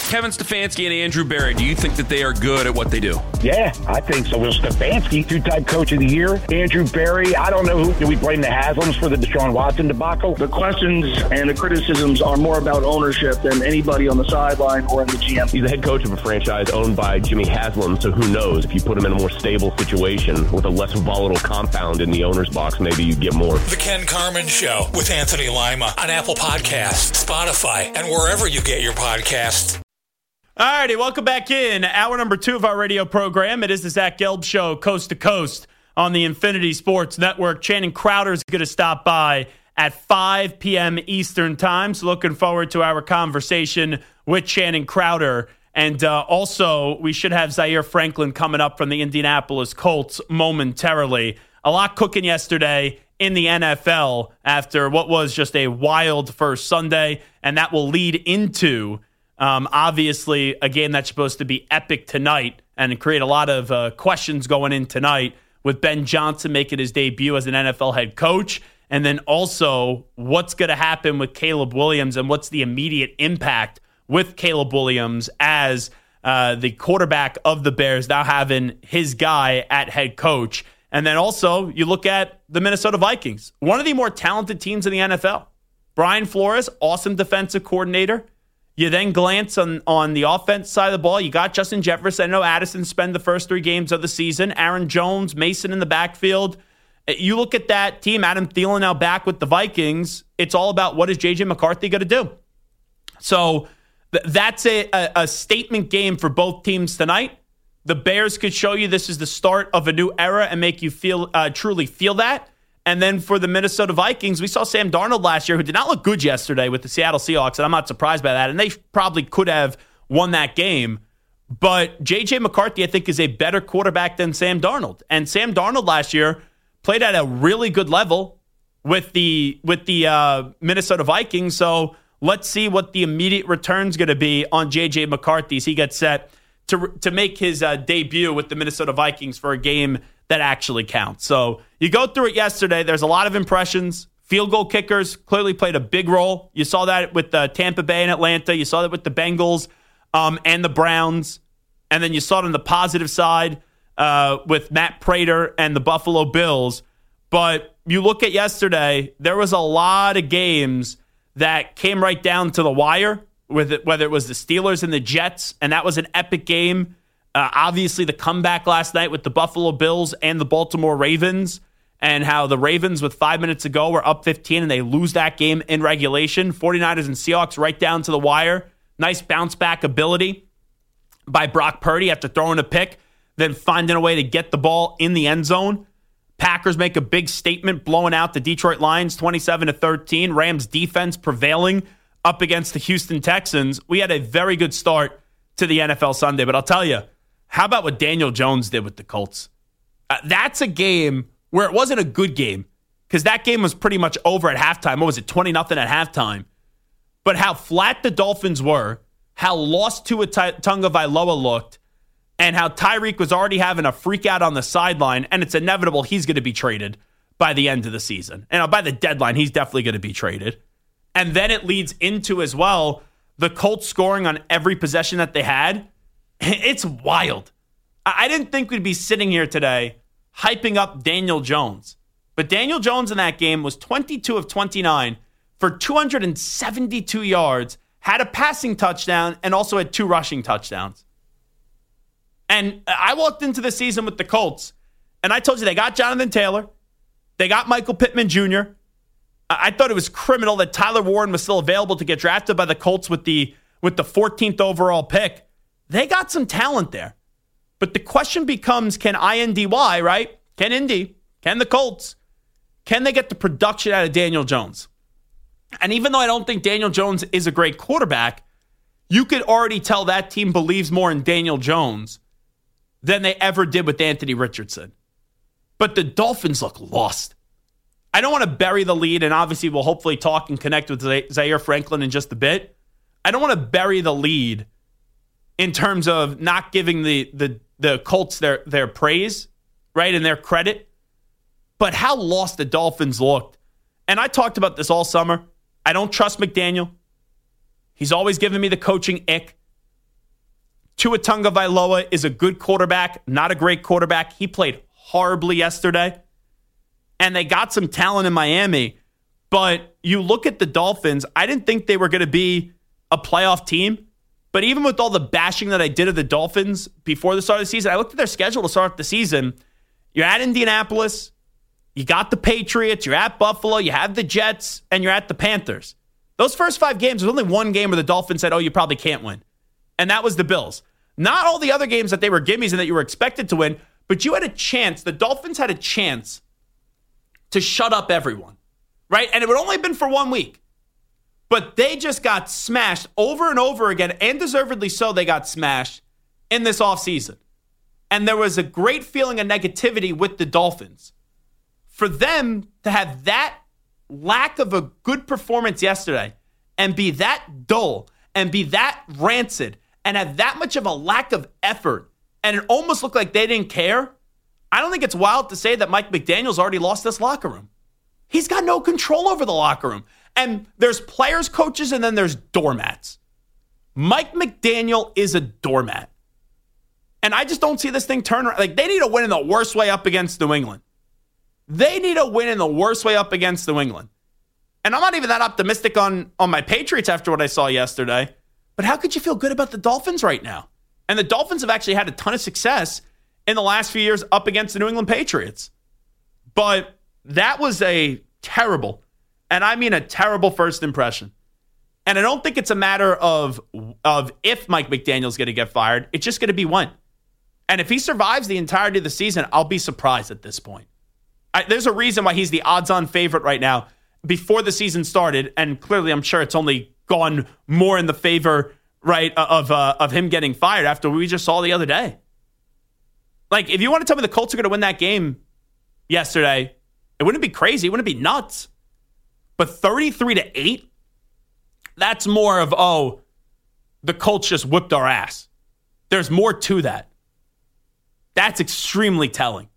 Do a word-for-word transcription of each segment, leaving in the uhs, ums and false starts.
Kevin Stefanski and Andrew Berry, do you think that they are good at what they do? Yeah, I think so. Well, Stefanski, two-time coach of the year. Andrew Berry, I don't know who. Do we blame the Haslams for the Deshaun Watson debacle? The questions and the criticisms are more about ownership than anybody on the sideline or in the G M. He's the head coach of a franchise owned by Jimmy Haslam, so who knows? If you put him in a more stable situation with a less volatile compound in the owner's box, maybe you get more. The Ken Carman Show with Anthony Lima on Apple Podcasts, Spotify, and wherever you get your podcasts. All righty, welcome back in. Hour number two of our radio program. It is the Zach Gelb Show, coast to coast on the Infinity Sports Network. Channing Crowder is going to stop by at five p.m. Eastern time. So looking forward to our conversation with Channing Crowder. And uh, also, we should have Zaire Franklin coming up from the Indianapolis Colts momentarily. A lot cooking yesterday in the N F L after what was just a wild first Sunday. And that will lead into Um, obviously, a game that's supposed to be epic tonight and create a lot of uh, questions going in tonight with Ben Johnson making his debut as an N F L head coach. And then also what's going to happen with Caleb Williams and what's the immediate impact with Caleb Williams as uh, the quarterback of the Bears, now having his guy at head coach. And then also you look at the Minnesota Vikings, one of the more talented teams in the N F L. Brian Flores, awesome defensive coordinator. You then glance on, on the offense side of the ball. You got Justin Jefferson. I know Addison spent the first three games of the season. Aaron Jones, Mason in the backfield. You look at that team, Adam Thielen now back with the Vikings. It's all about what is J J McCarthy going to do. So th- that's a, a, a statement game for both teams tonight. The Bears could show you this is the start of a new era and make you feel uh, truly feel that. And then for the Minnesota Vikings, we saw Sam Darnold last year, who did not look good yesterday with the Seattle Seahawks, and I'm not surprised by that. And they probably could have won that game. But J J McCarthy, I think, is a better quarterback than Sam Darnold. And Sam Darnold last year played at a really good level with the with the uh, Minnesota Vikings. So let's see what the immediate return is going to be on J J McCarthy as he gets set to to make his uh, debut with the Minnesota Vikings for a game that actually counts. So you go through it yesterday. There's a lot of impressions. Field goal kickers clearly played a big role. You saw that with uh, Tampa Bay and Atlanta. You saw that with the Bengals um, and the Browns. And then you saw it on the positive side uh, with Matt Prater and the Buffalo Bills. But you look at yesterday, there was a lot of games that came right down to the wire, with it, whether it was the Steelers and the Jets, and that was an epic game. Uh, obviously, the comeback last night with the Buffalo Bills and the Baltimore Ravens, and how the Ravens, with five minutes to go, were up fifteen, and they lose that game in regulation. 49ers and Seahawks right down to the wire. Nice bounce-back ability by Brock Purdy after throwing a pick, then finding a way to get the ball in the end zone. Packers make a big statement, blowing out the Detroit Lions twenty-seven to thirteen. Rams defense prevailing up against the Houston Texans. We had a very good start to the N F L Sunday, but I'll tell you, how about what Daniel Jones did with the Colts? Uh, that's a game where it wasn't a good game because that game was pretty much over at halftime. What was it, twenty nothing at halftime? But how flat the Dolphins were, how lost Tua Tagovailoa looked, and how Tyreek was already having a freak out on the sideline, and it's inevitable he's going to be traded by the end of the season. And by the deadline, he's definitely going to be traded. And then it leads into, as well, the Colts scoring on every possession that they had. It's wild. I didn't think we'd be sitting here today hyping up Daniel Jones. But Daniel Jones in that game was twenty-two of twenty-nine for two hundred seventy-two yards, had a passing touchdown, and also had two rushing touchdowns. And I walked into the season with the Colts, and I told you they got Jonathan Taylor. They got Michael Pittman Junior I thought it was criminal that Tyler Warren was still available to get drafted by the Colts with the with the fourteenth overall pick. They got some talent there. But the question becomes, can I N D Y, right? Can Indy, can the Colts, can they get the production out of Daniel Jones? And even though I don't think Daniel Jones is a great quarterback, you could already tell that team believes more in Daniel Jones than they ever did with Anthony Richardson. But the Dolphins look lost. I don't want to bury the lead, and obviously we'll hopefully talk and connect with Zaire Franklin in just a bit. I don't want to bury the lead in terms of not giving the the, the Colts their, their praise, right, and their credit. But how lost the Dolphins looked. And I talked about this all summer. I don't trust McDaniel. He's always given me the coaching ick. Tua Tagovailoa is a good quarterback, not a great quarterback. He played horribly yesterday. And they got some talent in Miami. But you look at the Dolphins, I didn't think they were going to be a playoff team. But even with all the bashing that I did of the Dolphins before the start of the season, I looked at their schedule to start the season. You're at Indianapolis. You got the Patriots. You're at Buffalo. You have the Jets. And you're at the Panthers. Those first five games, there's only one game where the Dolphins said, oh, you probably can't win. And that was the Bills. Not all the other games that they were gimmies and that you were expected to win, but you had a chance. The Dolphins had a chance to shut up everyone, right? And it would only have been for one week. But they just got smashed over and over again, and deservedly so, they got smashed in this offseason. And there was a great feeling of negativity with the Dolphins. For them to have that lack of a good performance yesterday and be that dull and be that rancid and have that much of a lack of effort and it almost looked like they didn't care, I don't think it's wild to say that Mike McDaniel's already lost this locker room. He's got no control over the locker room. And there's players, coaches, and then there's doormats. Mike McDaniel is a doormat. And I just don't see this thing turn around. Like, they need a win in the worst way up against New England. They need a win in the worst way up against New England. And I'm not even that optimistic on, on my Patriots after what I saw yesterday. But how could you feel good about the Dolphins right now? And the Dolphins have actually had a ton of success in the last few years up against the New England Patriots. But that was a terrible, and I mean a terrible first impression. And I don't think it's a matter of, of if Mike McDaniel's going to get fired. It's just going to be when. And if he survives the entirety of the season, I'll be surprised at this point. I, there's a reason why he's the odds-on favorite right now before the season started, and clearly I'm sure it's only gone more in the favor, right, of uh, of him getting fired after we just saw the other day. Like, if you want to tell me the Colts are going to win that game yesterday, it wouldn't be crazy. It wouldn't be nuts. But thirty-three to eight, that's more of, oh, the Colts just whipped our ass. There's more to that. That's extremely telling.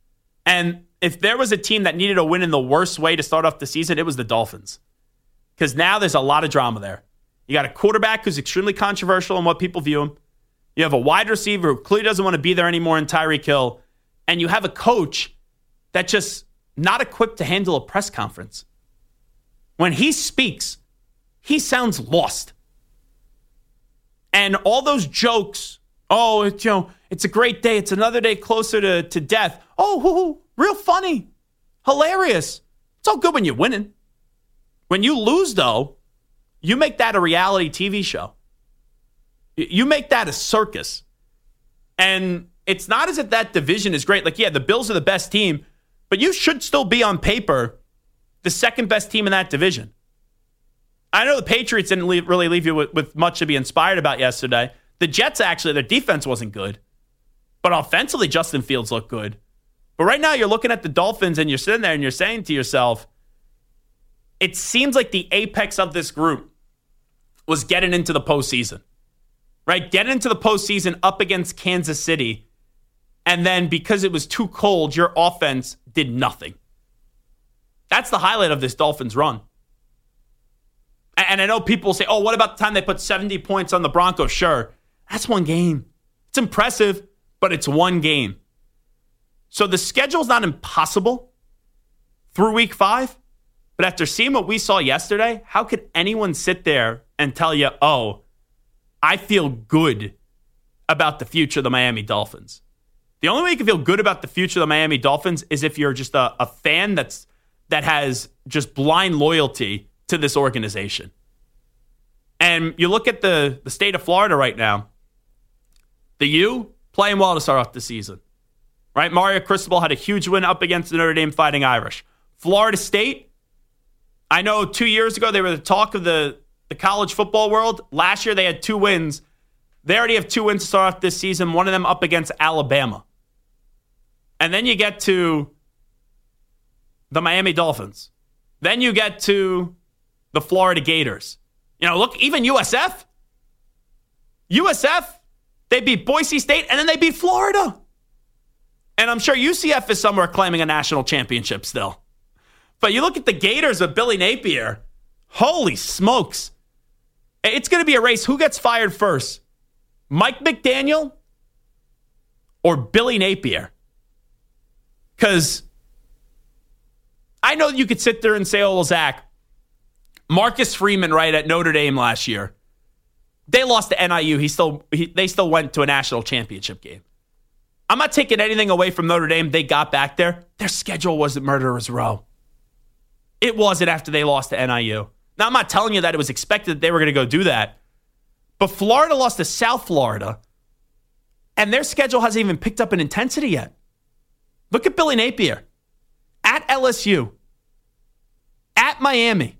And if there was a team that needed a win in the worst way to start off the season, it was the Dolphins. Because now there's a lot of drama there. You got a quarterback who's extremely controversial in what people view him. You have a wide receiver who clearly doesn't want to be there anymore in Tyreek Hill. And you have a coach that just not equipped to handle a press conference. When he speaks, he sounds lost. And all those jokes, oh, it's, you know, it's a great day. It's another day closer to, to death. Oh, hoo, hoo, real funny. Hilarious. It's all good when you're winning. When you lose, though, you make that a reality T V show. You make that a circus. And it's not as if that division is great. Like, yeah, the Bills are the best team, but you should still be on paper the second best team in that division. I know the Patriots didn't leave, really leave you with, with much to be inspired about yesterday. The Jets, actually, their defense wasn't good. But offensively, Justin Fields looked good. But right now, you're looking at the Dolphins and you're sitting there and you're saying to yourself, it seems like the apex of this group was getting into the postseason. Right? Getting into the postseason up against Kansas City. And then because it was too cold, your offense did nothing. That's the highlight of this Dolphins run. And I know people say, oh, what about the time they put seventy points on the Broncos? Sure. That's one game. It's impressive, but it's one game. So the schedule's not impossible through week five. But after seeing what we saw yesterday, how could anyone sit there and tell you, oh, I feel good about the future of the Miami Dolphins? The only way you can feel good about the future of the Miami Dolphins is if you're just a, a fan that's that has just blind loyalty to this organization. And you look at the, the state of Florida right now, the U playing well to start off the season. Right? Mario Cristobal had a huge win up against the Notre Dame Fighting Irish. Florida State, I know two years ago they were the talk of the, the college football world. Last year they had two wins. They already have two wins to start off this season, one of them up against Alabama. And then you get to the Miami Dolphins. Then you get to the Florida Gators. You know, look, even U S F. U S F, they beat Boise State, and then they beat Florida. And I'm sure U C F is somewhere claiming a national championship still. But you look at the Gators with Billy Napier. Holy smokes. It's going to be a race. Who gets fired first? Mike McDaniel or Billy Napier? Because I know you could sit there and say, oh, well, Zach, Marcus Freeman, right, at Notre Dame last year, they lost to N I U. He still, he, they still went to a national championship game. I'm not taking anything away from Notre Dame. They got back there. Their schedule wasn't murderer's row. It wasn't after they lost to N I U. Now, I'm not telling you that it was expected that they were going to go do that. But Florida lost to South Florida, and their schedule hasn't even picked up in intensity yet. Look at Billy Napier. At L S U. At Miami.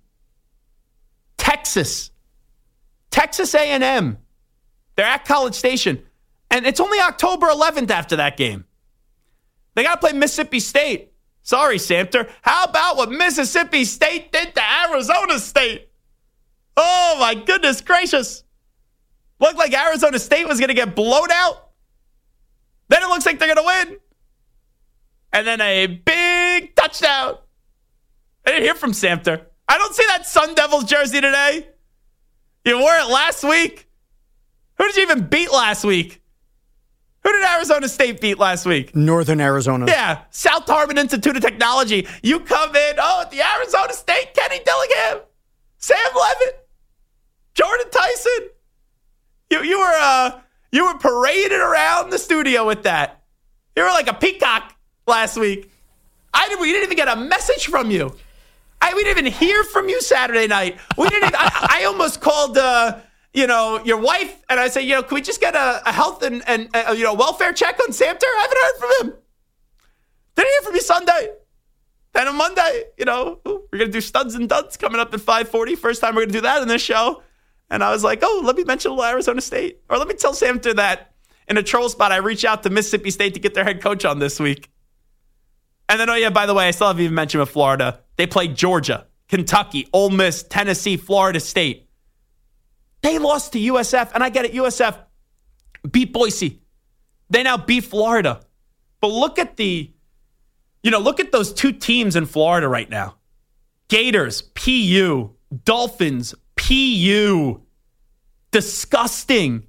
Texas. Texas A and M. They're at College Station. And it's only October eleventh after that game. They got to play Mississippi State. Sorry, Samter. How about what Mississippi State did to Arizona State? Oh, my goodness gracious. Looked like Arizona State was going to get blown out. Then it looks like they're going to win. And then a big touchdown. I didn't hear from Samter. I don't see that Sun Devils jersey today. You wore it last week. Who did you even beat last week? Who did Arizona State beat last week? Northern Arizona. Yeah, South Harbor Institute of Technology. You come in, oh, the Arizona State, Kenny Dillingham, Sam Levitt, Jordan Tyson. You you were uh you were paraded around the studio with that. You were like a peacock last week. I did, we didn't even get a message from you. I we didn't even hear from you Saturday night. We didn't. Even, I, I almost called, uh, you know, your wife, and I said, you know, can we just get a, a health and and uh, you know welfare check on Samter? I haven't heard from him. Didn't hear from you Sunday. Then on Monday, you know, we're gonna do Studs and Duds coming up at five forty. First time we're gonna do that in this show. And I was like, oh, let me mention a little Arizona State, or let me tell Samter that in a troll spot I reach out to Mississippi State to get their head coach on this week. And then, oh yeah, by the way, I still haven't even mentioned with Florida. They played Georgia, Kentucky, Ole Miss, Tennessee, Florida State. They lost to U S F, and I get it, U S F beat Boise. They now beat Florida. But look at the, you know, look at those two teams in Florida right now. Gators, P U, Dolphins, P U. Disgusting.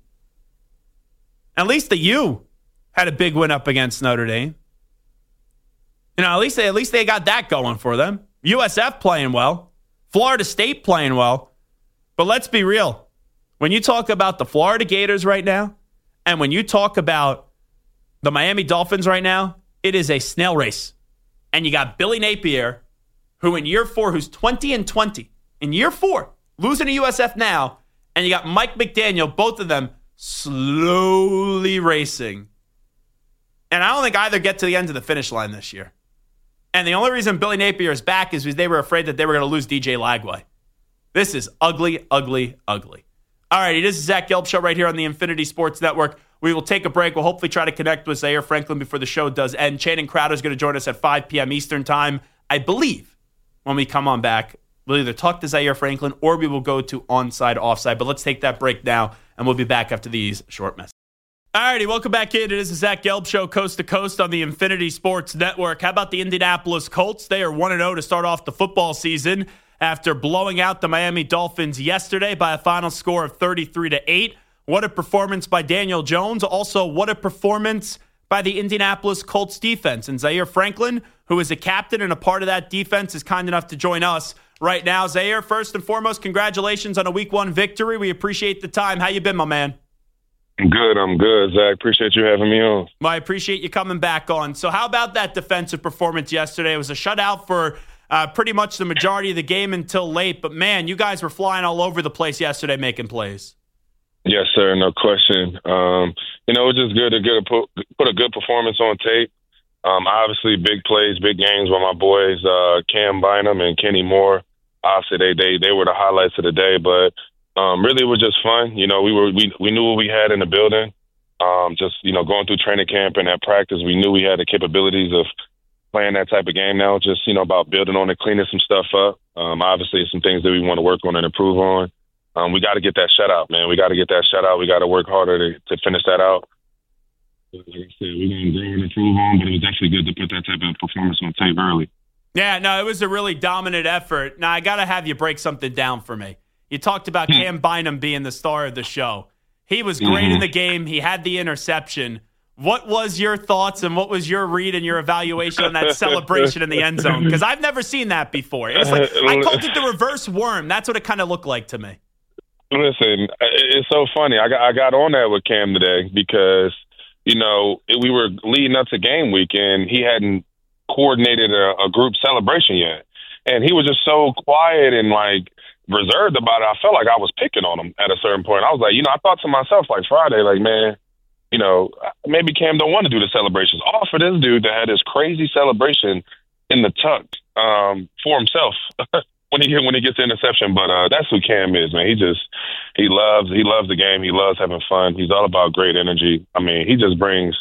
At least the U had a big win up against Notre Dame. You know, at least they, at least they got that going for them. U S F playing well. Florida State playing well. But let's be real. When you talk about the Florida Gators right now, and when you talk about the Miami Dolphins right now, it is a snail race. And you got Billy Napier, who in year four, who's twenty and twenty. In year four, losing to U S F now. And you got Mike McDaniel, both of them slowly racing. And I don't think either get to the end of the finish line this year. And the only reason Billy Napier is back is because they were afraid that they were going to lose D J Lagway. This is ugly, ugly, ugly. All righty, this is Zach Gelb Show right here on the Infinity Sports Network. We will take a break. We'll hopefully try to connect with Zaire Franklin before the show does end. Channing Crowder is going to join us at five p.m. Eastern Time. I believe when we come on back, we'll either talk to Zaire Franklin or we will go to onside, offside. But let's take that break now, and we'll be back after these short messages. All righty, welcome back in. It is the Zach Gelb Show, coast to coast on the Infinity Sports Network. How about the Indianapolis Colts? They are one and oh to start off the football season after blowing out the Miami Dolphins yesterday by a final score of thirty-three to eight. What a performance by Daniel Jones. Also, what a performance by the Indianapolis Colts defense. And Zaire Franklin, who is a captain and a part of that defense, is kind enough to join us right now. Zaire, first and foremost, congratulations on a week one victory. We appreciate the time. How you been, my man? I'm good. I'm good, Zach. Appreciate you having me on. Well, I appreciate you coming back on. So how about that defensive performance yesterday? It was a shutout for uh, pretty much the majority of the game until late. But, man, you guys were flying all over the place yesterday making plays. Yes, sir. No question. Um, you know, it was just good to get a put, put a good performance on tape. Um, obviously, big plays, big games with my boys, uh, Cam Bynum and Kenny Moore. Obviously, they, they, they were the highlights of the day. But Um, really, it was just fun. You know, we were we, we knew what we had in the building. Um, just, you know, going through training camp and at practice, we knew we had the capabilities of playing that type of game now. Just, you know, about building on it, cleaning some stuff up. Um, obviously, some things that we want to work on and improve on. Um, we got to get that shutout, man. We got to get that shutout. We got to work harder to, to finish that out. Like I said, we're going to grow and improve on, but it was actually good to put that type of performance on tape early. Yeah, no, it was a really dominant effort. Now, I got to have you break something down for me. You talked about Cam Bynum being the star of the show. He was great mm-hmm. in the game. He had the interception. What was your thoughts and what was your read and your evaluation on that celebration in the end zone? Because I've never seen that before. It was like, I called it the reverse worm. That's what it kind of looked like to me. Listen, it's so funny. I got I got on that with Cam today because, you know, we were leading up to game week and he hadn't coordinated a, a group celebration yet. And he was just so quiet and, like, reserved about it. I felt like I was picking on him at a certain point. I was like, you know, I thought to myself, like, Friday, like, man, you know, maybe Cam don't want to do the celebrations. All for this dude that had this crazy celebration in the tuck um, for himself when he when he gets the interception. But uh, that's who Cam is, man. He just he loves he loves the game. He loves having fun. He's all about great energy. I mean, he just brings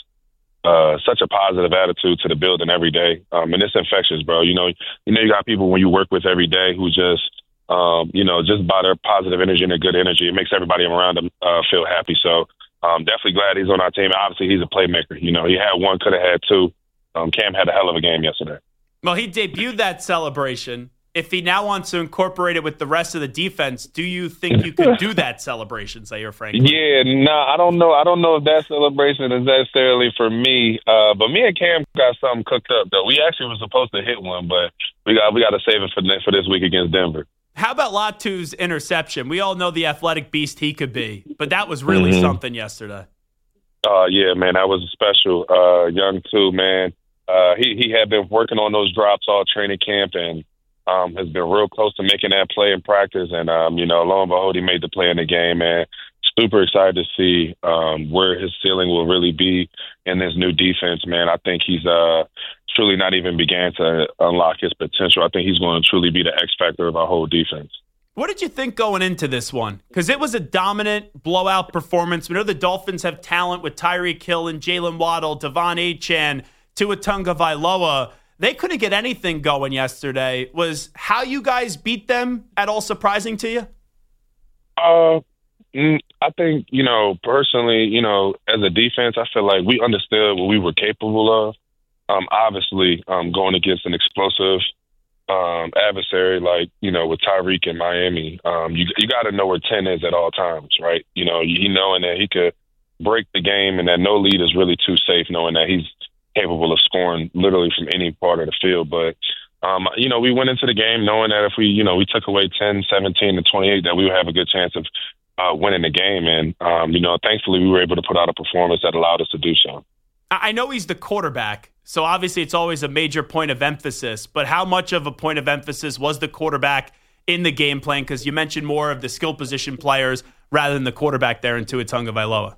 uh, such a positive attitude to the building every day, um, and it's infectious, bro. You know, you know, you got people when you work with every day who just um, you know, just by their positive energy and their good energy, it makes everybody around them uh, feel happy. So. Um, definitely glad he's on our team. Obviously, he's a playmaker. You know, he had one, could have had two. Um, Cam had a hell of a game yesterday. Well, he debuted that celebration. If he now wants to incorporate it with the rest of the defense, do you think you could do that celebration, Zaire Franklin? Yeah, no, nah, I don't know. I don't know if that celebration is necessarily for me. Uh, but me and Cam got something cooked up, though. We actually were supposed to hit one, but we got we got to save it for for this week against Denver. How about Latu's interception? We all know the athletic beast he could be, but that was really mm-hmm. something yesterday. Uh, yeah, man, that was special. Uh, young too, man. Uh, he he had been working on those drops all training camp and um, has been real close to making that play in practice. And um, you know, lo and behold, he made the play in the game, man. Super excited to see um, where his ceiling will really be in this new defense, man. I think he's uh, truly not even began to unlock his potential. I think he's going to truly be the X factor of our whole defense. What did you think going into this one? Because it was a dominant blowout performance. We know the Dolphins have talent with Tyreek Hill and Jalen Waddle, Devon Achane, Tua Tagovailoa. They couldn't get anything going yesterday. Was how you guys beat them at all surprising to you? Uh, I think, you know, personally, you know, as a defense, I feel like we understood what we were capable of. Um, obviously, um, going against an explosive um, adversary like, you know, with Tyreek in Miami, um, you you got to know where ten is at all times, right? You know, you knowing that he could break the game and that no lead is really too safe, knowing that he's capable of scoring literally from any part of the field. But, um, you know, we went into the game knowing that if we, you know, we took away ten, seventeen, and twenty-eight, that we would have a good chance of uh, winning the game. And, um, you know, thankfully we were able to put out a performance that allowed us to do so. I know he's the quarterback, so obviously it's always a major point of emphasis, but how much of a point of emphasis was the quarterback in the game plan? Because you mentioned more of the skill position players rather than the quarterback there in Tua Tagovailoa.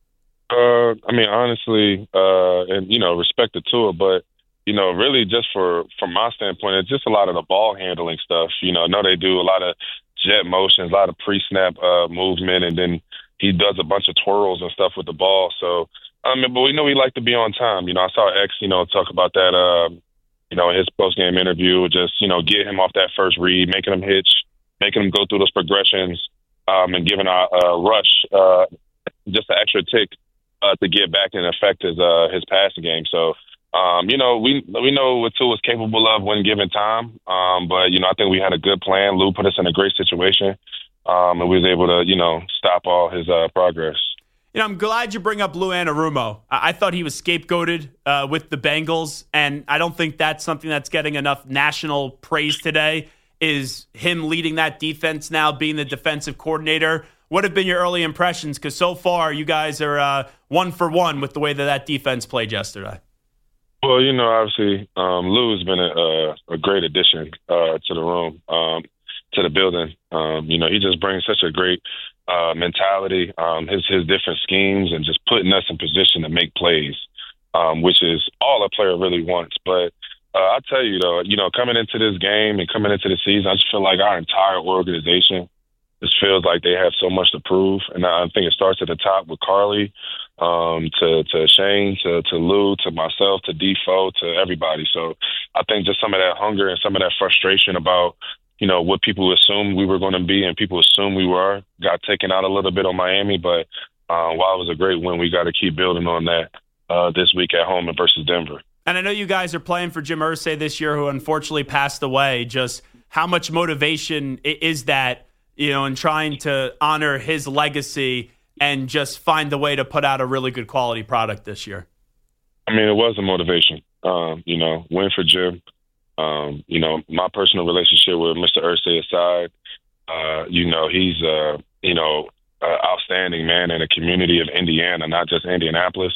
Uh, I mean, honestly, uh, and, you know, respect to Tua, but, you know, really just for from my standpoint, it's just a lot of the ball handling stuff. You know, I know they do a lot of jet motions, a lot of pre-snap uh, movement, and then he does a bunch of twirls and stuff with the ball. So, I mean, but we know he liked to be on time. You know, I saw X, you know, talk about that, uh, you know, in his post-game interview, just, you know, get him off that first read, making him hitch, making him go through those progressions, um, and giving a, a rush, uh, just an extra tick uh, to get back and affect his uh, his passing game. So, um, you know, we we know what Tua was capable of when given time, um, but, you know, I think we had a good plan. Lou put us in a great situation, um, and we was able to, you know, stop all his uh, progress. You know, I'm glad you bring up Lou Anarumo. I, I thought he was scapegoated uh, with the Bengals, and I don't think that's something that's getting enough national praise today, is him leading that defense now, being the defensive coordinator. What have been your early impressions? Because so far, you guys are uh, one for one with the way that that defense played yesterday. Well, you know, obviously, um, Lou has been a, a great addition uh, to the room, um, to the building. Um, you know, he just brings such a great Uh, mentality, um, his his different schemes, and just putting us in position to make plays, um, which is all a player really wants. But uh, I tell you, though, you know, coming into this game and coming into the season, I just feel like our entire organization just feels like they have so much to prove. And I think it starts at the top with Carly, um, to, to Shane, to, to Lou, to myself, to Defoe, to everybody. So I think just some of that hunger and some of that frustration about, you know, what people assumed we were going to be and people assumed we were, got taken out a little bit on Miami. But uh, while it was a great win, we got to keep building on that uh, this week at home versus Denver. And I know you guys are playing for Jim Irsay this year, who unfortunately passed away. Just how much motivation is that, you know, in trying to honor his legacy and just find a way to put out a really good quality product this year? I mean, it was a motivation. Um, you know, win for Jim. Um, you know, my personal relationship with Mister Irsay aside, uh, you know, he's, uh, you know, uh, outstanding man in the community of Indiana, not just Indianapolis.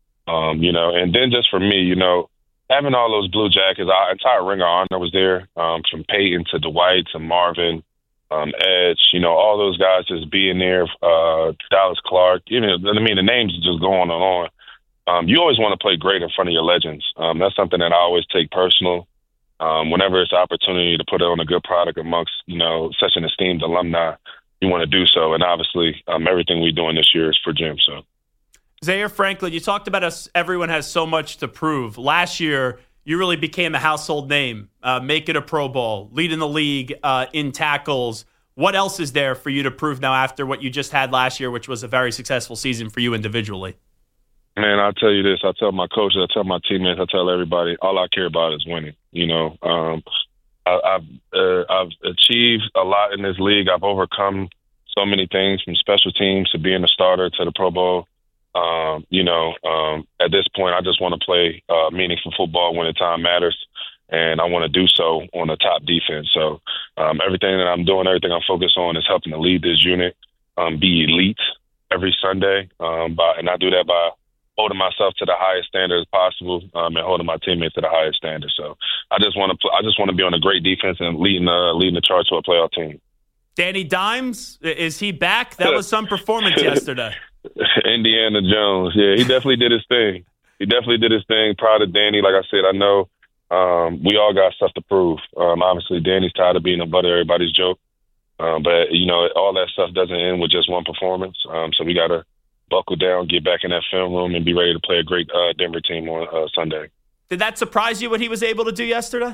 Um, you know, and then just for me, you know, having all those Blue Jackets, our entire Ring of Honor was there, um, from Peyton to Dwight to Marvin, um, Edge, you know, all those guys just being there, uh, Dallas Clark, even, I mean, the names just go on and on. Um, you always want to play great in front of your legends. Um, that's something that I always take personal. Um, whenever it's an opportunity to put on a good product amongst, you know, such an esteemed alumni, you want to do so. And obviously, um, everything we're doing this year is for Jim. So, Zaire Franklin, you talked about us. Everyone has so much to prove. Last year, you really became a household name, uh, making a Pro Bowl, leading the league uh, in tackles. What else is there for you to prove now after what you just had last year, which was a very successful season for you individually? Man, I'll tell you this. I tell my coaches, I tell my teammates, I tell everybody, all I care about is winning. You know, um, I, I've uh, I've achieved a lot in this league. I've overcome so many things, from special teams to being a starter to the Pro Bowl. Um, you know, um, at this point, I just want to play uh, meaningful football when the time matters, and I want to do so on the top defense. So um, everything that I'm doing, everything I'm focused on is helping to lead this unit, um, be elite every Sunday, um, by, and I do that by holding myself to the highest standard as possible, um, and holding my teammates to the highest standard. So I just want to, pl- I just want to be on a great defense and leading, uh, leading the charge to a playoff team. Danny Dimes, is he back? That was some performance yesterday. Indiana Jones, yeah, he definitely did his thing. He definitely did his thing. Proud of Danny. Like I said, I know um, we all got stuff to prove. Um, obviously, Danny's tired of being a butt of everybody's joke, um, but you know, all that stuff doesn't end with just one performance. Um, so we got to buckle down, get back in that film room, and be ready to play a great uh, Denver team on uh, Sunday. Did that surprise you what he was able to do yesterday?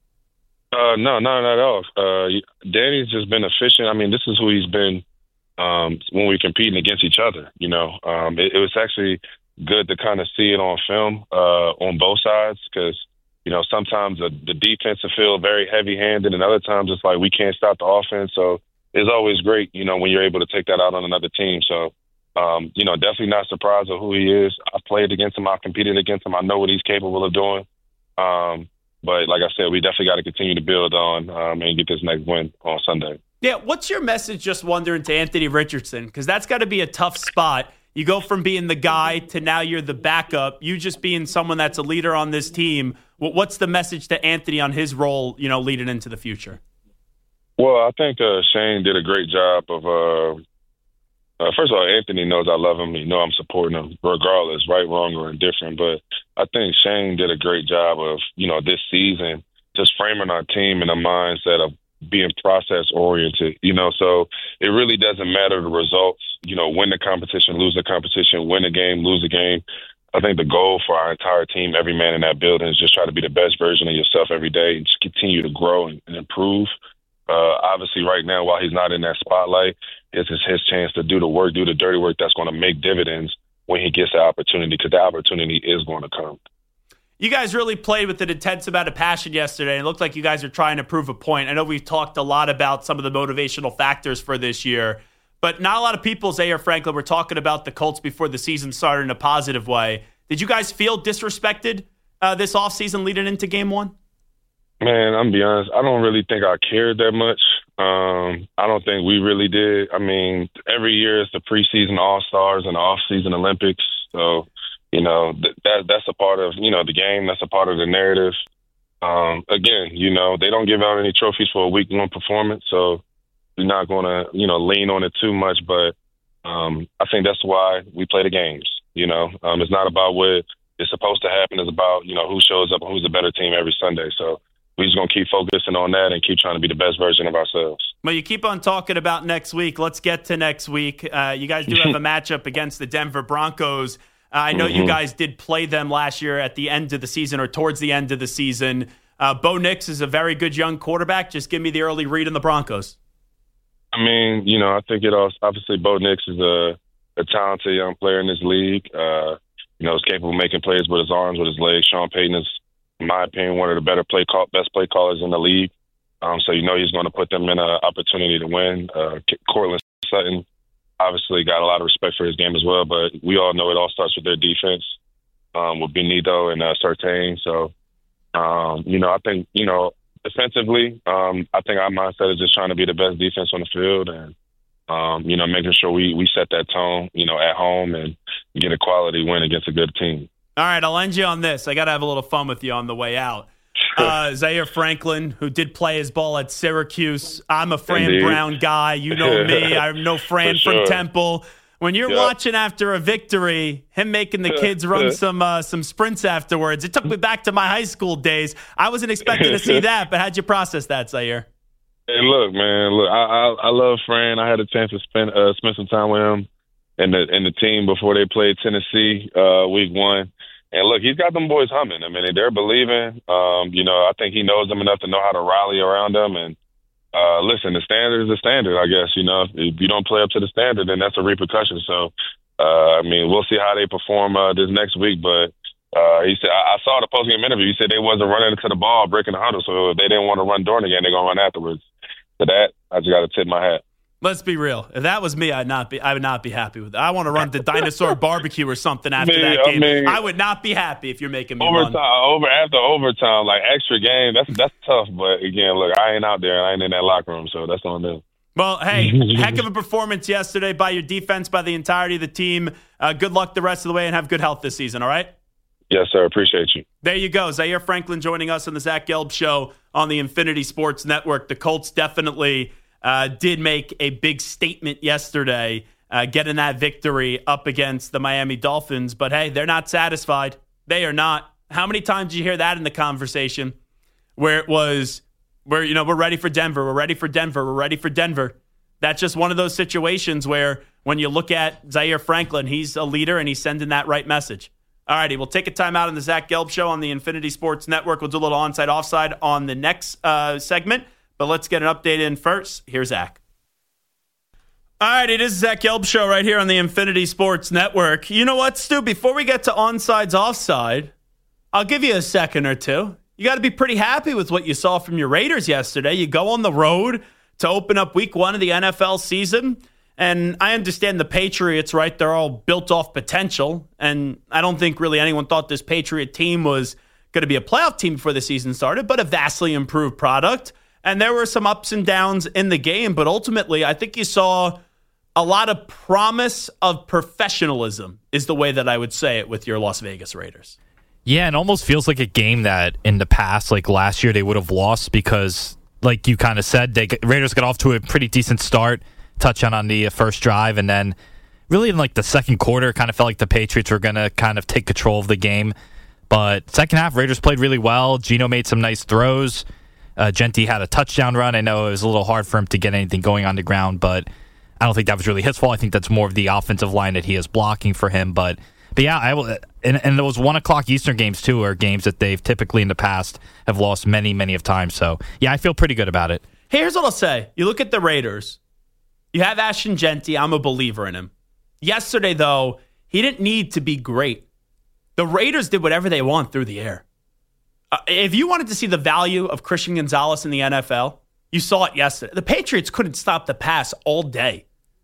Uh, no, no, not at all. Uh, Danny's just been efficient. I mean, this is who he's been um, when we're competing against each other. You know, um, it, it was actually good to kind of see it on film uh, on both sides, because, you know, sometimes the, the defense will feel very heavy-handed, and other times it's like we can't stop the offense. So it's always great, you know, when you're able to take that out on another team. So, Um, you know, definitely not surprised of who he is. I've played against him. I've competed against him. I know what he's capable of doing. Um, but like I said, we definitely got to continue to build on um, and get this next win on Sunday. Yeah, what's your message, just wondering, to Anthony Richardson? Because that's got to be a tough spot. You go from being the guy to now you're the backup. You just being someone that's a leader on this team. What's the message to Anthony on his role, you know, leading into the future? Well, I think uh, Shane did a great job of uh, – Uh, first of all, Anthony knows I love him. You know I'm supporting him regardless, right, wrong, or indifferent. But I think Shane did a great job of, you know, this season just framing our team in a mindset of being process-oriented, you know. So it really doesn't matter the results, you know, win the competition, lose the competition, win the game, lose the game. I think the goal for our entire team, every man in that building, is just try to be the best version of yourself every day and just continue to grow and, and improve. Uh, obviously, right now, while he's not in that spotlight, this is his chance to do the work, do the dirty work that's going to make dividends when he gets the opportunity, because the opportunity is going to come. You guys really played with an intense amount of passion yesterday. It looked like you guys are trying to prove a point. I know we've talked a lot about some of the motivational factors for this year, but not a lot of people, Zaire Franklin, were talking about the Colts before the season started in a positive way. Did you guys feel disrespected uh, this offseason leading into game one? Man, I'm going to be honest. I don't really think I cared that much. Um, I don't think we really did. I mean, every year it's the preseason All-Stars and the off-season Olympics. So, you know, th- that that's a part of, you know, the game. That's a part of the narrative. Um, again, you know, they don't give out any trophies for a week one performance. So we're not going to, you know, lean on it too much. But um, I think that's why we play the games. You know, um, it's not about what is supposed to happen. It's about, you know, who shows up and who's a better team every Sunday. So we're just going to keep focusing on that and keep trying to be the best version of ourselves. Well, you keep on talking about next week. Let's get to next week. Uh, you guys do have a matchup against the Denver Broncos. Uh, I know mm-hmm. you guys did play them last year at the end of the season or towards the end of the season. Uh, Bo Nix is a very good young quarterback. Just give me the early read on the Broncos. I mean, you know, I think it also, obviously Bo Nix is a, a talented young player in this league. Uh, you know, he's capable of making plays with his arms, with his legs. Sean Payton is, in my opinion, one of the better play call, best play callers in the league. Um, so you know he's going to put them in an opportunity to win. Uh, Cortland Sutton obviously got a lot of respect for his game as well, but we all know it all starts with their defense, um, with Benito and uh, Surtain. So, um, you know, I think, you know, defensively, um, I think our mindset is just trying to be the best defense on the field and, um, you know, making sure we, we set that tone, you know, at home and get a quality win against a good team. All right, I'll end you on this. I got to have a little fun with you on the way out. Uh, Zaire Franklin, who did play his ball at Syracuse. I'm a Fran Indeed. Brown guy. You know me. I know Fran sure. from Temple. When you're Yep. watching after a victory, him making the kids run some uh, some sprints afterwards, it took me back to my high school days. I wasn't expecting to see that, but how'd you process that, Zaire? Hey, look, man, look, I, I I love Fran. I had a chance to spend uh, spend some time with him and the and the team before they played Tennessee uh, week one. And look, he's got them boys humming. I mean, they're believing. Um, you know, I think he knows them enough to know how to rally around them. And uh, listen, the standard is the standard, I guess. You know, if you don't play up to the standard, then that's a repercussion. So, uh, I mean, we'll see how they perform uh, this next week. But uh, he said, I, I saw the post-game interview. He said they wasn't running into the ball, breaking the huddle. So if they didn't want to run during the game, they're going to run afterwards. To that, I just got to tip my hat. Let's be real. If that was me, I'd not be. I would not be happy with it. I want to run to Dinosaur Barbecue or something after I mean, that game. I, mean, I would not be happy if you're making me overtime, run. over after overtime, like extra game. That's that's tough. But again, look, I ain't out there. I ain't in that locker room, so that's on them. Well, hey, heck of a performance yesterday by your defense, by the entirety of the team. Uh, good luck the rest of the way, and have good health this season. All right. Yes, sir. Appreciate you. There you go. Zaire Franklin joining us on the Zach Gelb Show on the Infinity Sports Network. The Colts definitely uh, did make a big statement yesterday, uh, getting that victory up against the Miami Dolphins. But, hey, they're not satisfied. They are not. How many times did you hear that in the conversation where it was, where, you know, we're ready for Denver, we're ready for Denver, we're ready for Denver. That's just one of those situations where when you look at Zaire Franklin, he's a leader and he's sending that right message. All righty, we'll take a time out on the Zach Gelb Show on the Infinity Sports Network. We'll do a little onside offside on the next uh, segment, but let's get an update in first. Here's Zach. All right, it is Zach Gelb Show right here on the Infinity Sports Network. You know what, Stu? Before we get to onsides offside, I'll give you a second or two. You got to be pretty happy with what you saw from your Raiders yesterday. You go on the road to open up week one of the N F L season. And I understand the Patriots, right? They're all built off potential. And I don't think really anyone thought this Patriot team was going to be a playoff team before the season started, but a vastly improved product. And there were some ups and downs in the game. But ultimately, I think you saw a lot of promise of professionalism is the way that I would say it with your Las Vegas Raiders. Yeah, it almost feels like a game that in the past, like last year, they would have lost because, like you kind of said, they Raiders got off to a pretty decent start. Touchdown on the first drive, and then really in like the second quarter, kind of felt like the Patriots were going to kind of take control of the game. But second half, Raiders played really well. Geno made some nice throws. Uh, Gentry had a touchdown run. I know it was a little hard for him to get anything going on the ground, but I don't think that was really his fault. I think that's more of the offensive line that he is blocking for him. But, but yeah, I will. And, and those one o'clock Eastern games too are games that they've typically in the past have lost many, many of times. So yeah, I feel pretty good about it. Here's what I'll say: you look at the Raiders. You have Ashton Gentry. I'm a believer in him. Yesterday, though, he didn't need to be great. The Raiders did whatever they want through the air. Uh, if you wanted to see the value of Christian Gonzalez in the N F L, you saw it yesterday. The Patriots couldn't stop the pass all day.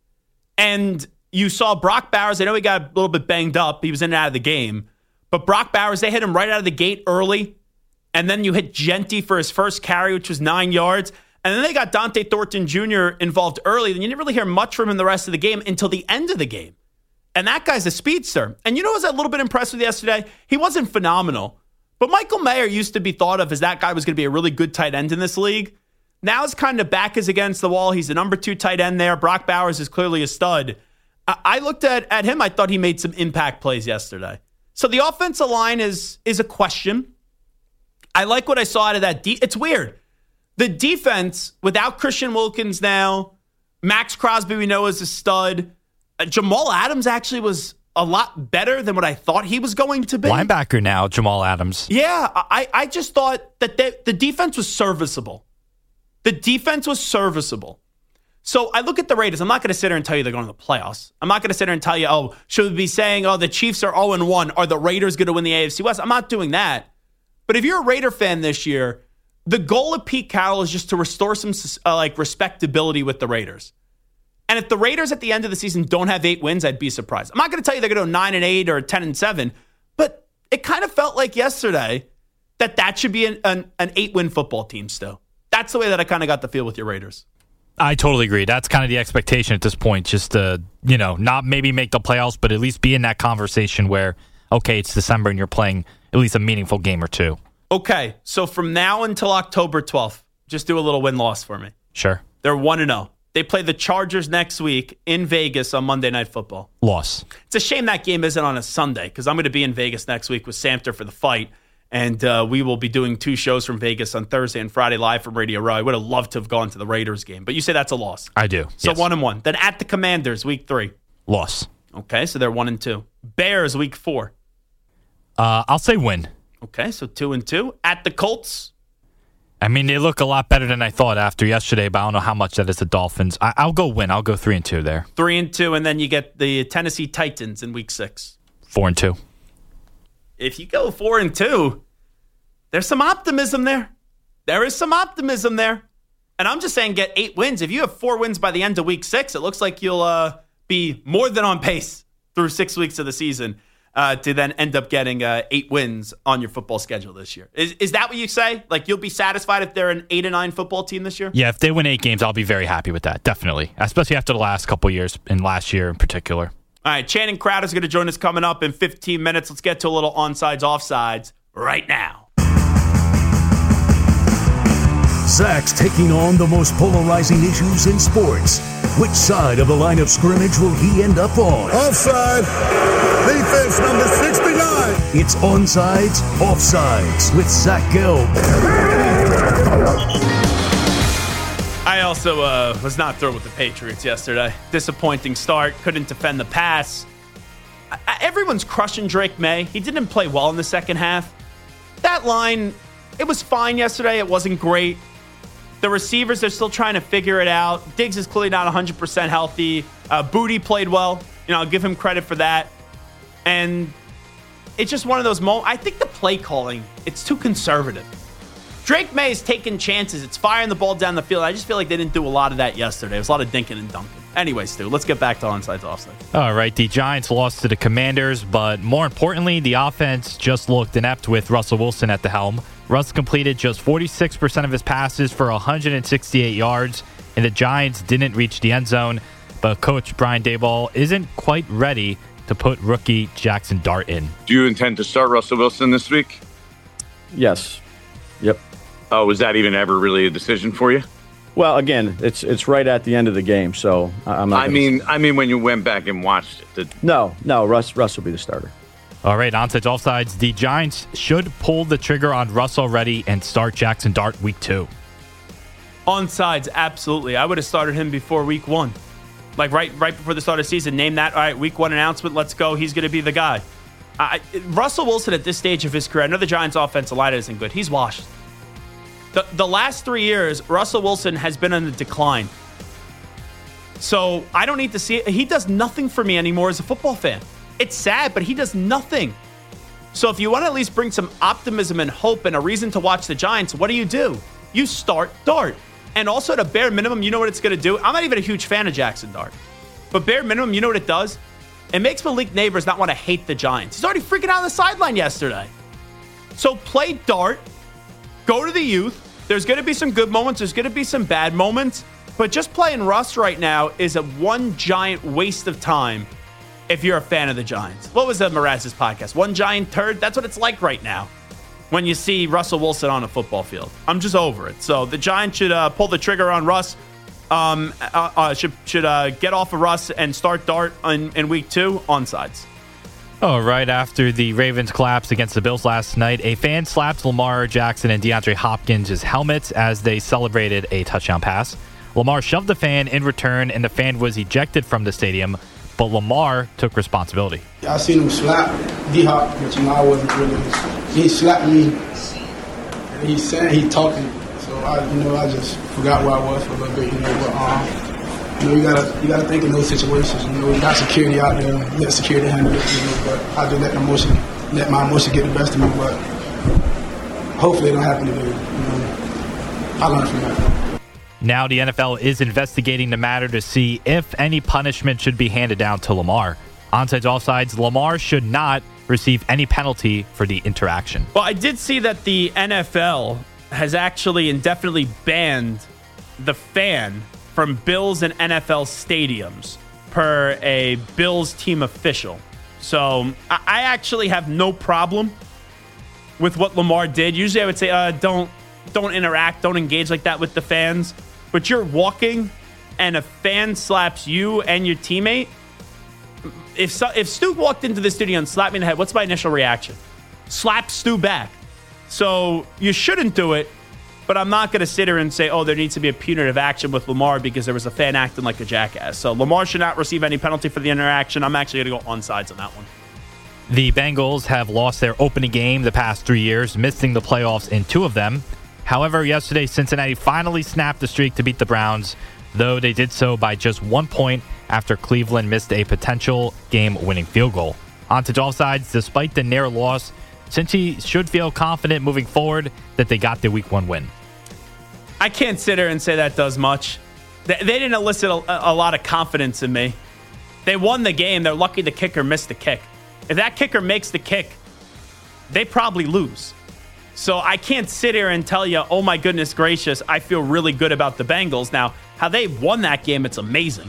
And you saw Brock Bowers. I know he got a little bit banged up. He was in and out of the game. But Brock Bowers, they hit him right out of the gate early. And then you hit Gentry for his first carry, which was nine yards. And then they got Dante Thornton Junior involved early, and you didn't really hear much from him the rest of the game until the end of the game. And that guy's a speedster. And you know what I was a little bit impressed with yesterday? He wasn't phenomenal. But Michael Mayer used to be thought of as that guy was going to be a really good tight end in this league. Now his kind of back is against the wall. He's the number two tight end there. Brock Bowers is clearly a stud. I, I looked at, at him. I thought he made some impact plays yesterday. So the offensive line is, is a question. I like what I saw out of that. De- it's weird. The defense, without Christian Wilkins now, Max Crosby we know is a stud. Uh, Jamal Adams actually was a lot better than what I thought he was going to be. Linebacker now, Jamal Adams. Yeah, I, I just thought that they, the defense was serviceable. The defense was serviceable. So I look at the Raiders. I'm not going to sit here and tell you they're going to the playoffs. I'm not going to sit here and tell you, oh, should we be saying, oh, the Chiefs are oh and one. Are the Raiders going to win the A F C West? I'm not doing that. But if you're a Raider fan this year, the goal of Pete Carroll is just to restore some uh, like respectability with the Raiders. And if the Raiders at the end of the season don't have eight wins, I'd be surprised. I'm not going to tell you they're going to go nine and eight or ten and seven, but it kind of felt like yesterday that that should be an, an, an eight-win football team still. That's the way that I kind of got the feel with your Raiders. I totally agree. That's kind of the expectation at this point, just to, you know, not maybe make the playoffs, but at least be in that conversation where, okay, it's December and you're playing at least a meaningful game or two. Okay, so from now until October twelfth, just do a little win-loss for me. Sure. They're one and oh. They play the Chargers next week in Vegas on Monday Night Football. Loss. It's a shame that game isn't on a Sunday because I'm going to be in Vegas next week with Samter for the fight, and uh, we will be doing two shows from Vegas on Thursday and Friday live from Radio Row. I would have loved to have gone to the Raiders game, but you say that's a loss. I do. So yes. one and one. Then at the Commanders, week three. Loss. Okay, so they're one and two. Bears, week four. Uh, I'll say win. Okay, so two and two. At the Colts. I mean, they look a lot better than I thought after yesterday, but I don't know how much that is the Dolphins. I, I'll go win. I'll go three and two there. Three and two, and then you get the Tennessee Titans in week six. Four and two. If you go four and two, there's some optimism there. There is some optimism there. And I'm just saying get eight wins. If you have four wins by the end of week six, it looks like you'll uh, be more than on pace through six weeks of the season. Uh, to then end up getting uh, eight wins on your football schedule this year. Is is that what you say? Like, you'll be satisfied if they're an eight and nine football team this year? Yeah, if they win eight games, I'll be very happy with that, definitely. Especially after the last couple of years, and last year in particular. All right, Channing Crowder is going to join us coming up in fifteen minutes. Let's get to a little onsides, offsides right now. Zach's taking on the most polarizing issues in sports. Which side of the line of scrimmage will he end up on? Offside. Defense number sixty-nine. It's Onsides, Offsides with Zach Gelb. I also uh, was not thrilled with the Patriots yesterday. Disappointing start. Couldn't defend the pass. I, I, everyone's crushing Drake May. He didn't play well in the second half. That line, it was fine yesterday. It wasn't great. The receivers, they're still trying to figure it out. Diggs is clearly not one hundred percent healthy. Uh, Booty played well. You know, I'll give him credit for that. And it's just one of those moments. I think the play calling, it's too conservative. Drake May is taking chances. It's firing the ball down the field. I just feel like they didn't do a lot of that yesterday. It was a lot of dinking and dunking. Anyway, Stu, let's get back to onsides, offsides. All right, the Giants lost to the Commanders, but more importantly, the offense just looked inept with Russell Wilson at the helm. Russ completed just forty-six percent of his passes for one hundred sixty-eight yards, and the Giants didn't reach the end zone. But Coach Brian Daboll isn't quite ready to put rookie Jackson Dart in. Do you intend to start Russell Wilson this week? Yes. Yep. Oh, was that even ever really a decision for you? Well, again, it's it's right at the end of the game, so I'm not. I mean, I mean, when you went back and watched it. Did... No, no, Russ, Russ will be the starter. All right, onsides, offsides. The Giants should pull the trigger on Russ already and start Jackson Dart week two. Onsides, absolutely. I would have started him before week one. Like right right before the start of the season, name that. All right, week one announcement, let's go. He's going to be the guy. I, Russell Wilson at this stage of his career, I know the Giants' offensive line isn't good. He's washed. The, the last three years, Russell Wilson has been on the decline. So I don't need to see it. He does nothing for me anymore as a football fan. It's sad, but he does nothing. So if you want to at least bring some optimism and hope and a reason to watch the Giants, what do you do? You start Dart. And also at a bare minimum, you know what it's going to do? I'm not even a huge fan of Jackson Dart. But bare minimum, you know what it does? It makes Malik Neighbors not want to hate the Giants. He's already freaking out on the sideline yesterday. So play Dart. Go to the youth. There's going to be some good moments. There's going to be some bad moments. But just playing Russ right now is a one giant waste of time if you're a fan of the Giants. What was the Mraz's podcast? One giant turd? That's what it's like right now when you see Russell Wilson on a football field. I'm just over it. So the Giants should uh, pull the trigger on Russ. Um, uh, uh, should should uh, get off of Russ and start Dart in, in week two onsides. Oh, right after the Ravens collapsed against the Bills last night, a fan slapped Lamar Jackson and DeAndre Hopkins' helmets as they celebrated a touchdown pass. Lamar shoved the fan in return, and the fan was ejected from the stadium, but Lamar took responsibility. I seen him slap D-Hop, which you know, I wasn't really. He slapped me. He's saying he talking, so I, you know, I just forgot where I was for a little bit, you know. But um, you know, you gotta you gotta think in those situations. You know, we got security out there, let security handle it. You know, but I just let emotion, let my emotion get the best of me. But hopefully, it don't happen today. You know, I learned from that. Now the N F L is investigating the matter to see if any punishment should be handed down to Lamar. Onside, offsides, Lamar should not receive any penalty for the interaction. Well, I did see that the N F L has actually indefinitely banned the fan from Bills and N F L stadiums per a Bills team official. So I actually have no problem with what Lamar did. Usually I would say, uh, don't don't interact, don't engage like that with the fans. But you're walking and a fan slaps you and your teammate. If so, if Stu walked into the studio and slapped me in the head, what's my initial reaction? Slap Stu back. So you shouldn't do it, but I'm not going to sit here and say, oh, there needs to be a punitive action with Lamar because there was a fan acting like a jackass. So Lamar should not receive any penalty for the interaction. I'm actually going to go onsides on that one. The Bengals have lost their opening game the past three years, missing the playoffs in two of them. However, yesterday, Cincinnati finally snapped the streak to beat the Browns, though they did so by just one point after Cleveland missed a potential game-winning field goal. On to offsides, despite the near loss, Cincy should feel confident moving forward that they got the Week one win. I can't sit here and say that does much. They, they didn't elicit a, a lot of confidence in me. They won the game. They're lucky the kicker missed the kick. If that kicker makes the kick, they probably lose. So I can't sit here and tell you, oh my goodness gracious, I feel really good about the Bengals. Now, how they won that game, it's amazing.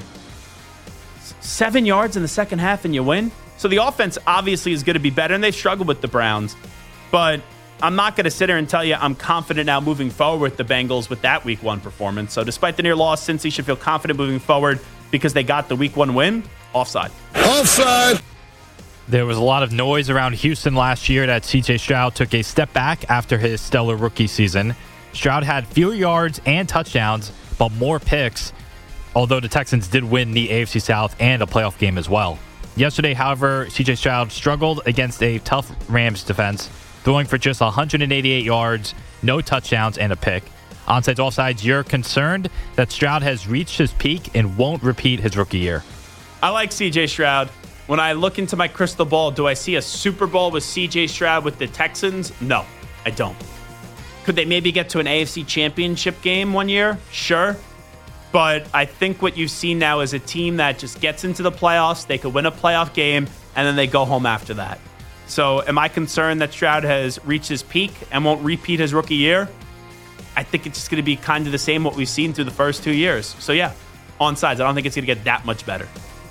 Seven yards in the second half and you win? So the offense obviously is going to be better, and they've struggled with the Browns. But I'm not going to sit here and tell you I'm confident now moving forward with the Bengals with that week one performance. So despite the near loss, Cincy should feel confident moving forward because they got the week one win. Offside. Offside. There was a lot of noise around Houston last year that C J Stroud took a step back after his stellar rookie season. Stroud had fewer yards and touchdowns, but more picks, although the Texans did win the A F C South and a playoff game as well. Yesterday, however, C J Stroud struggled against a tough Rams defense, throwing for just one hundred eighty-eight yards, no touchdowns, and a pick. Onsides, offsides, you're concerned that Stroud has reached his peak and won't repeat his rookie year. I like C J Stroud. When I look into my crystal ball, do I see a Super Bowl with C J Stroud with the Texans? No, I don't. Could they maybe get to an A F C championship game one year? Sure. But I think what you've seen now is a team that just gets into the playoffs. They could win a playoff game, and then they go home after that. So am I concerned that Stroud has reached his peak and won't repeat his rookie year? I think it's just going to be kind of the same what we've seen through the first two years. So yeah, onsides. I don't think it's going to get that much better.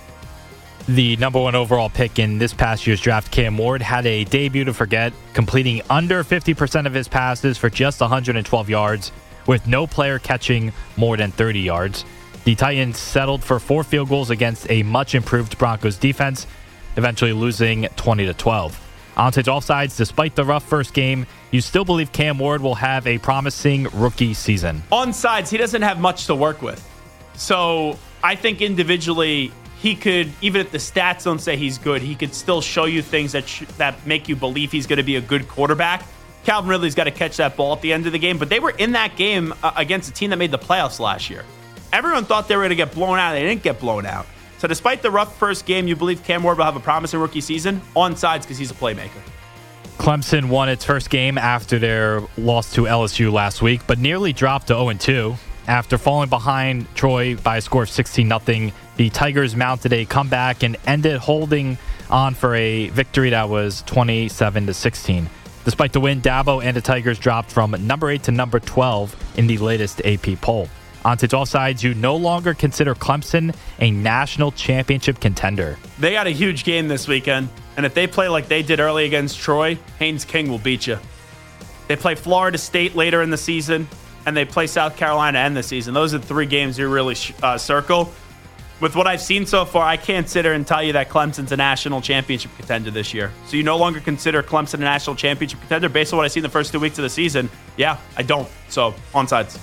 The number one overall pick in this past year's draft, Cam Ward, had a debut to forget, completing under fifty percent of his passes for just one hundred twelve yards, with no player catching more than thirty yards. The Titans settled for four field goals against a much-improved Broncos defense, eventually losing twenty to twelve. Onsides, offsides, despite the rough first game, you still believe Cam Ward will have a promising rookie season. Onsides, he doesn't have much to work with. So I think individually, he could, even if the stats don't say he's good, he could still show you things that sh- that make you believe he's going to be a good quarterback. Calvin Ridley's got to catch that ball at the end of the game, but they were in that game uh, against a team that made the playoffs last year. Everyone thought they were going to get blown out. They didn't get blown out. So despite the rough first game, you believe Cam Ward will have a promising rookie season? Onsides because he's a playmaker. Clemson won its first game after their loss to L S U last week, but nearly dropped to oh and two. After falling behind Troy by a score of sixteen nothing, the Tigers mounted a comeback and ended holding on for a victory that was twenty-seven to sixteen. Despite the win, Dabo and the Tigers dropped from number eight to number twelve in the latest A P poll. On to offsides, you no longer consider Clemson a national championship contender. They got a huge game this weekend, and if they play like they did early against Troy, Haynes King will beat you. They play Florida State later in the season, and they play South Carolina to end the season. Those are the three games you really uh, circle. With what I've seen so far, I can't sit here and tell you that Clemson's a national championship contender this year. So you no longer consider Clemson a national championship contender based on what I've seen the first two weeks of the season? Yeah, I don't. So, onsides.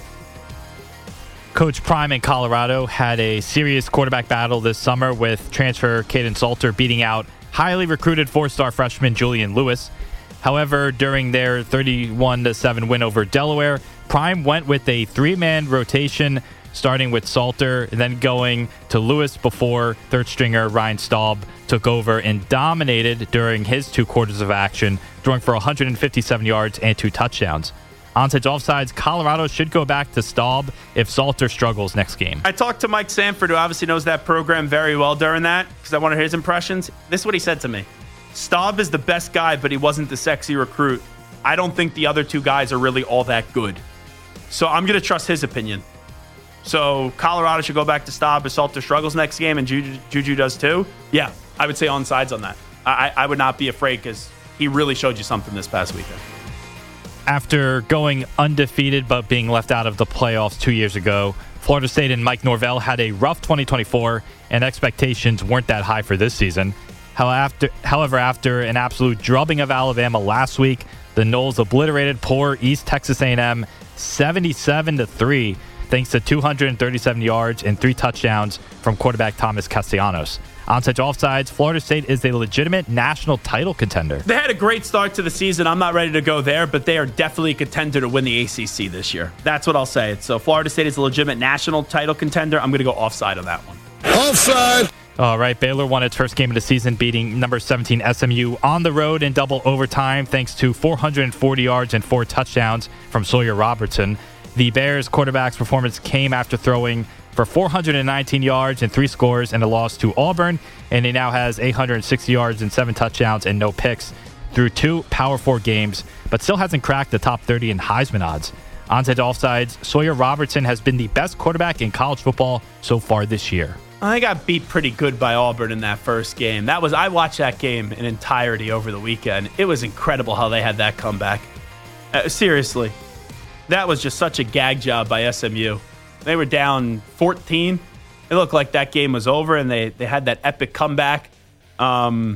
Coach Prime in Colorado had a serious quarterback battle this summer with transfer Caden Salter beating out highly recruited four-star freshman Julian Lewis. However, during their thirty-one to seven win over Delaware, Prime went with a three-man rotation, starting with Salter, then going to Lewis before third-stringer Ryan Staub took over and dominated during his two quarters of action, throwing for one hundred fifty-seven yards and two touchdowns. Onside offsides, Colorado should go back to Staub if Salter struggles next game. I talked to Mike Sanford, who obviously knows that program very well during that, because I wanted his impressions. This is what he said to me. Staub is the best guy, but he wasn't the sexy recruit. I don't think the other two guys are really all that good. So I'm going to trust his opinion. So Colorado should go back to Staub if Salter struggles next game and Juju, Juju does too. Yeah, I would say on sides on that. I, I would not be afraid because he really showed you something this past weekend. After going undefeated but being left out of the playoffs two years ago, Florida State and Mike Norvell had a rough twenty twenty-four, and expectations weren't that high for this season. However, after an absolute drubbing of Alabama last week, the Noles obliterated poor East Texas A and M seventy-seven to three, thanks to two hundred thirty-seven yards and three touchdowns from quarterback Thomas Castellanos. Onside offsides, Florida State is a legitimate national title contender. They had a great start to the season. I'm not ready to go there, but they are definitely a contender to win the A C C this year. That's what I'll say. So Florida State is a legitimate national title contender. I'm going to go offside on that one. Offside. All right, Baylor won its first game of the season, beating number seventeen S M U on the road in double overtime, thanks to four hundred forty yards and four touchdowns from Sawyer Robertson. The Bears' quarterback's performance came after throwing for four hundred nineteen yards and three scores in a loss to Auburn, and he now has eight hundred sixty yards and seven touchdowns and no picks through two Power Four games, but still hasn't cracked the top thirty in Heisman odds. Onside offsides, Sawyer Robertson has been the best quarterback in college football so far this year. I got beat pretty good by Auburn in that first game. That was I watched that game in entirety over the weekend. It was incredible how they had that comeback. Uh, seriously, that was just such a gag job by S M U. They were down fourteen. It looked like that game was over, and they, they had that epic comeback. Um,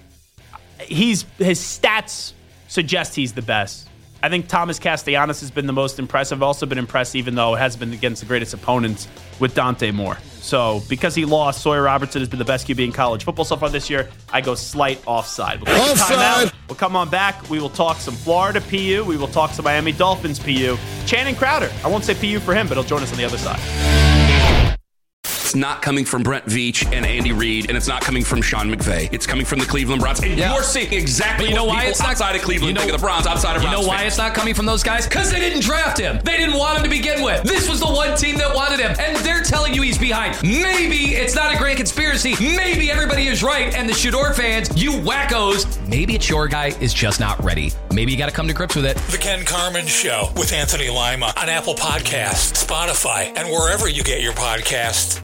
he's his stats suggest he's the best. I think Thomas Castellanos has been the most impressive. Also been impressed, even though it has been against the greatest opponents with Dante Moore. So because he lost, Sawyer Robertson has been the best Q B in college football so far this year. I go slight offside. We'll take Offside. a timeout. We'll come on back. We will talk some Florida P U. We will talk some Miami Dolphins P U. Channing Crowder. I won't say P U for him, but he'll join us on the other side. It's not coming from Brent Veach and Andy Reid, and it's not coming from Sean McVay. It's coming from the Cleveland Browns. And Yeah. you're seeing exactly But you know what why people it's not- outside of Cleveland you know- think of the Browns, outside of You Browns know why fans. it's not coming from those guys? Because they didn't draft him. They didn't want him to begin with. This was the one team that wanted him, and they're telling you he's behind. Maybe it's not a great conspiracy. Maybe everybody is right, and the Shador fans, you wackos, maybe it's your guy is just not ready. Maybe you got to come to grips with it. The Ken Carmen Show with Anthony Lima on Apple Podcasts, Spotify, and wherever you get your podcasts.